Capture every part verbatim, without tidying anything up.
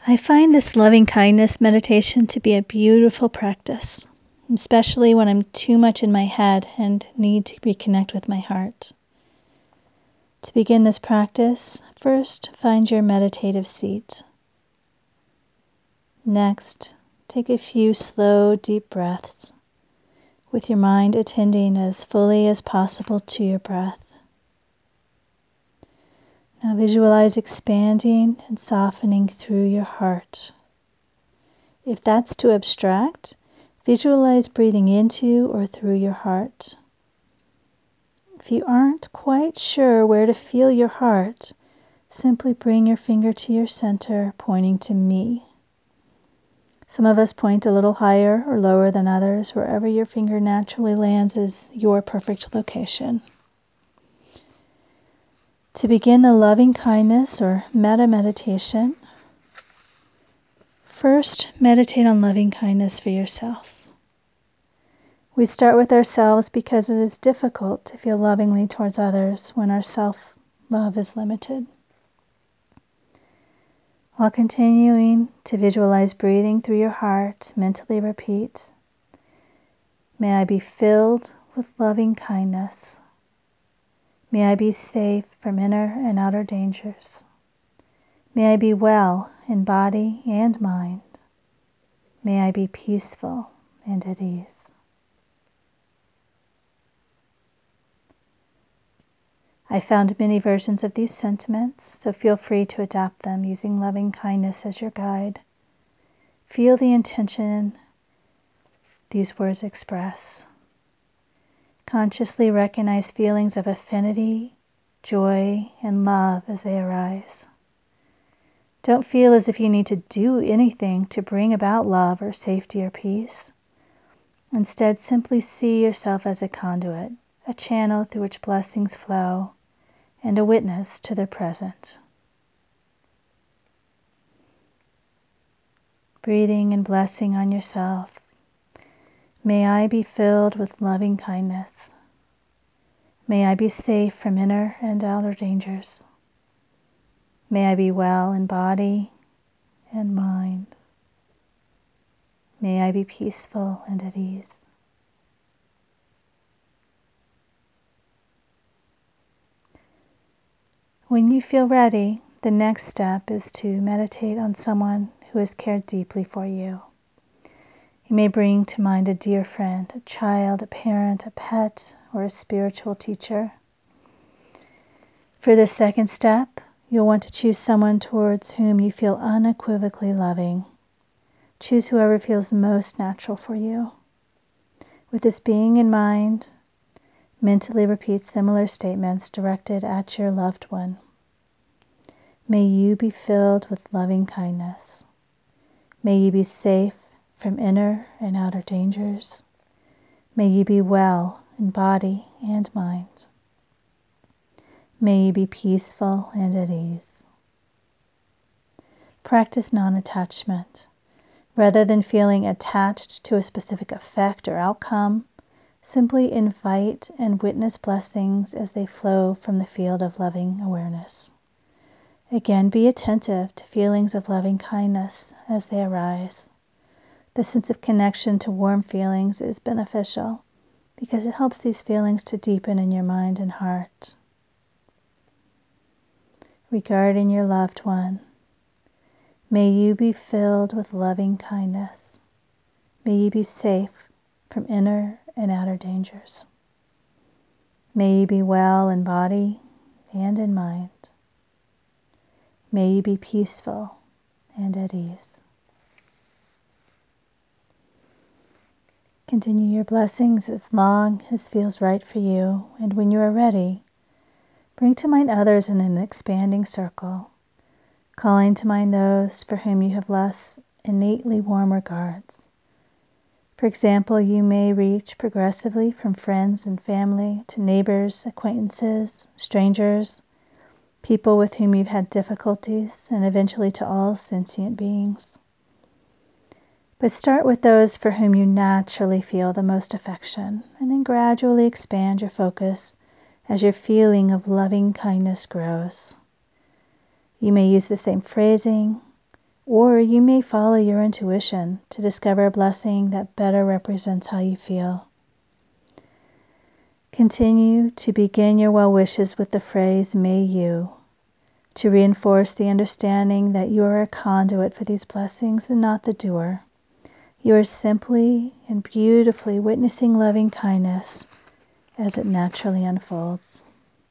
I find this loving kindness meditation to be a beautiful practice, especially when I'm too much in my head and need to reconnect with my heart. To begin this practice, first find your meditative seat. Next, take a few slow, deep breaths, with your mind attending as fully as possible to your breath. Now visualize expanding and softening through your heart. If that's too abstract, visualize breathing into or through your heart. If you aren't quite sure where to feel your heart, simply bring your finger to your center, pointing to me. Some of us point a little higher or lower than others. Wherever your finger naturally lands is your perfect location. To begin the loving kindness or metta meditation, first meditate on loving kindness for yourself. We start with ourselves because it is difficult to feel lovingly towards others when our self-love is limited. While continuing to visualize breathing through your heart, mentally repeat, "May I be filled with loving kindness. May I be safe from inner and outer dangers. May I be well in body and mind. May I be peaceful and at ease." I found many versions of these sentiments, so feel free to adapt them using loving kindness as your guide. Feel the intention these words express. Consciously recognize feelings of affinity, joy, and love as they arise. Don't feel as if you need to do anything to bring about love or safety or peace. Instead, simply see yourself as a conduit, a channel through which blessings flow, and a witness to their present. Breathing and blessing on yourself. May I be filled with loving kindness. May I be safe from inner and outer dangers. May I be well in body and mind. May I be peaceful and at ease. When you feel ready, the next step is to meditate on someone who has cared deeply for you. You may bring to mind a dear friend, a child, a parent, a pet, or a spiritual teacher. For this second step, you'll want to choose someone towards whom you feel unequivocally loving. Choose whoever feels most natural for you. With this being in mind, mentally repeat similar statements directed at your loved one. May you be filled with loving kindness. May you be safe from inner and outer dangers. May you be well in body and mind. May you be peaceful and at ease. Practice non-attachment. Rather than feeling attached to a specific effect or outcome, simply invite and witness blessings as they flow from the field of loving awareness. Again, be attentive to feelings of loving kindness as they arise. The sense of connection to warm feelings is beneficial because it helps these feelings to deepen in your mind and heart. Regarding your loved one, may you be filled with loving kindness. May you be safe from inner and outer dangers. May you be well in body and in mind. May you be peaceful and at ease. Continue your blessings as long as feels right for you, and when you are ready, bring to mind others in an expanding circle, calling to mind those for whom you have less innately warm regards. For example, you may reach progressively from friends and family to neighbors, acquaintances, strangers, people with whom you've had difficulties, and eventually to all sentient beings. But start with those for whom you naturally feel the most affection, and then gradually expand your focus as your feeling of loving kindness grows. You may use the same phrasing Or you may follow your intuition to discover a blessing that better represents how you feel. Continue to begin your well wishes with the phrase, "May you," to reinforce the understanding that you are a conduit for these blessings and not the doer. You are simply and beautifully witnessing loving kindness as it naturally unfolds.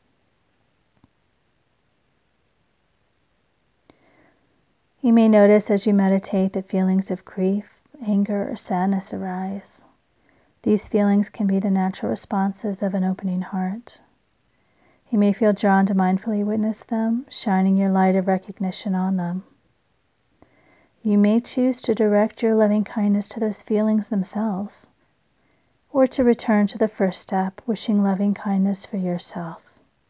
You may notice as you meditate that feelings of grief, anger, or sadness arise. These feelings can be the natural responses of an opening heart. You may feel drawn to mindfully witness them, shining your light of recognition on them. You may choose to direct your loving kindness to those feelings themselves, or to return to the first step, wishing loving kindness for yourself.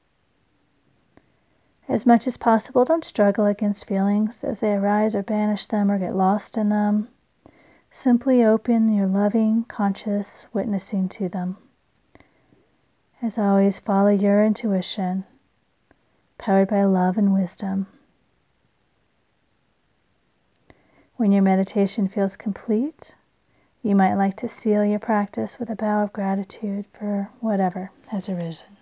As much as possible, don't struggle against feelings as they arise, or banish them or get lost in them. Simply open your loving, conscious witnessing to them. As always, follow your intuition, powered by love and wisdom. When your meditation feels complete, you might like to seal your practice with a bow of gratitude for whatever has arisen.